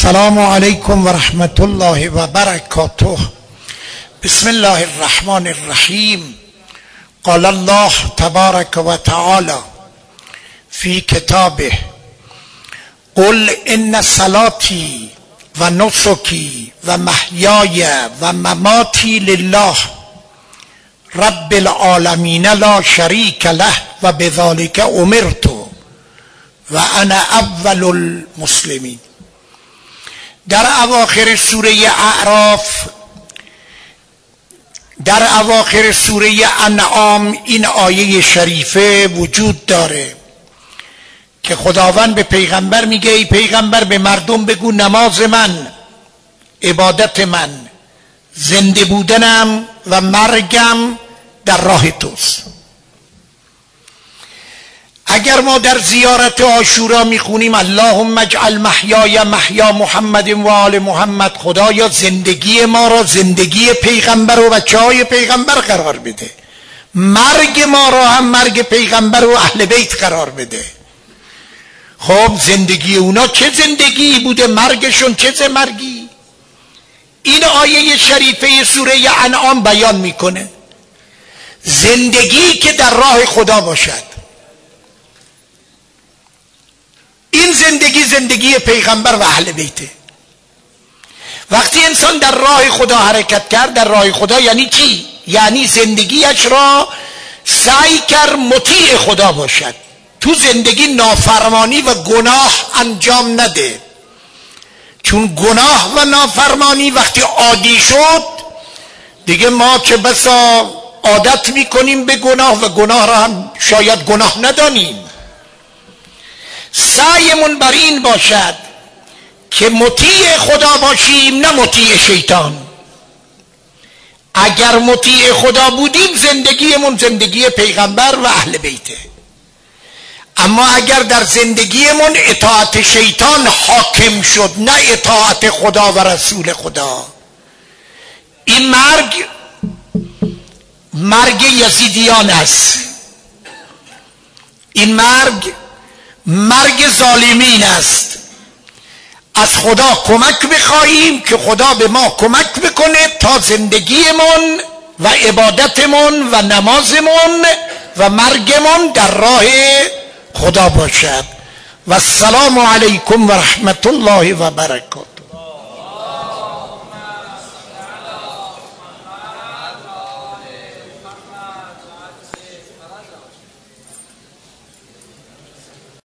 السلام علیکم و رحمت الله و برکاته. بسم الله الرحمن الرحیم. قال الله تبارک و تعالی فی کتابه قل ان صلاتی و نسکی و محیای و مماتی لله رب العالمین لا شریک له و بذلک امرت و انا اول المسلمین. در اواخر سوره اعراف، در اواخر سوره انعام این آیه شریفه وجود داره که خداوند به پیغمبر میگه ای پیغمبر به مردم بگو نماز من، عبادت من، زنده بودنم و مرگم در راه توست. اگر ما در زیارت عاشورا میخونیم اللهم اجعل محیای محیا محمد و آل محمد، خدایا زندگی ما را زندگی پیغمبر و بچه‌های پیغمبر قرار بده، مرگ ما را هم مرگ پیغمبر و اهل بیت قرار بده. خب زندگی اونا چه زندگی بوده، مرگشون چه مرگی؟ این آیه شریفه سوره انعام بیان میکنه زندگی که در راه خدا باشد. این زندگی زندگی پیغمبر و اهل بیته. وقتی انسان در راه خدا حرکت کرد، در راه خدا یعنی چی؟ یعنی زندگیش را سعی کرد مطیع خدا باشد، تو زندگی نافرمانی و گناه انجام نده. چون گناه و نافرمانی وقتی عادی شد دیگه ما چه بسا عادت میکنیم به گناه و گناه را هم شاید گناه ندانیم. سعیمون بر این باشد که مطیع خدا باشیم نه مطیع شیطان. اگر مطیع خدا بودیم زندگیمون زندگی پیغمبر و اهل بیته. اما اگر در زندگیمون اطاعت شیطان حاکم شد نه اطاعت خدا و رسول خدا، این مرگ یزیدیان است. این مرگ ظالمین است. از خدا کمک بخواهیم که خدا به ما کمک بکنه تا زندگیمون و عبادتمون و نمازمون و مرگمون در راه خدا باشد. و السلام علیکم و رحمت الله و برکاته.